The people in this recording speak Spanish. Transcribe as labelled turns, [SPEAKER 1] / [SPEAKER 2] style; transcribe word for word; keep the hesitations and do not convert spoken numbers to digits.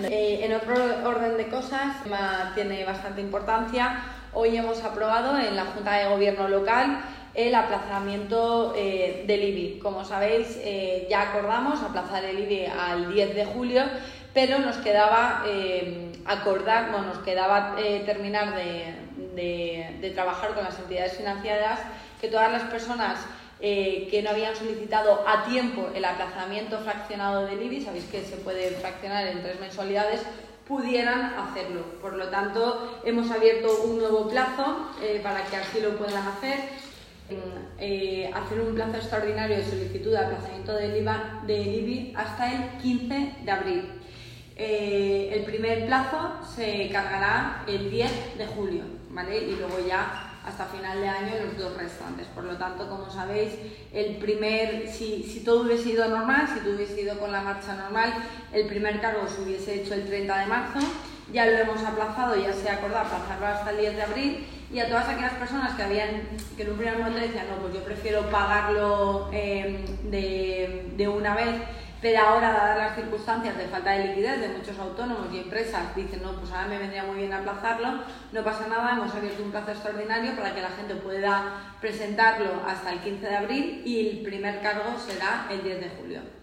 [SPEAKER 1] Eh, en otro orden de cosas, el tema tiene bastante importancia. Hoy hemos aprobado en la Junta de Gobierno local el aplazamiento eh, del I B I. Como sabéis, eh, ya acordamos aplazar el I B I al diez de julio, pero nos quedaba eh, acordar, bueno, nos quedaba eh, terminar de, de, de trabajar con las entidades financieras, que todas las personas eh, que no habían solicitado a tiempo el aplazamiento fraccionado del I B I, sabéis que se puede fraccionar en tres mensualidades, pudieran hacerlo. Por lo tanto, hemos abierto un nuevo plazo eh, para que así lo puedan hacer. Eh, hacer un plazo extraordinario de solicitud de aplazamiento del I V A, del I B I hasta el quince de abril. Eh, el primer plazo se cargará el diez de julio, ¿vale? Y luego ya hasta final de año los dos restantes. Por lo tanto, como sabéis, el primer, si, si todo hubiese ido normal, si todo hubiese ido con la marcha normal, el primer cargo se hubiese hecho el treinta de marzo. Ya lo hemos aplazado, ya se ha acordado aplazarlo hasta el diez de abril, y a todas aquellas personas que habían, que en un primer momento decían, no, pues yo prefiero pagarlo eh, de, de una vez, pero ahora, dadas las circunstancias de falta de liquidez de muchos autónomos y empresas, dicen, no, pues ahora me vendría muy bien aplazarlo, no pasa nada, hemos abierto un plazo extraordinario para que la gente pueda presentarlo hasta el quince de abril y el primer cargo será el diez de julio.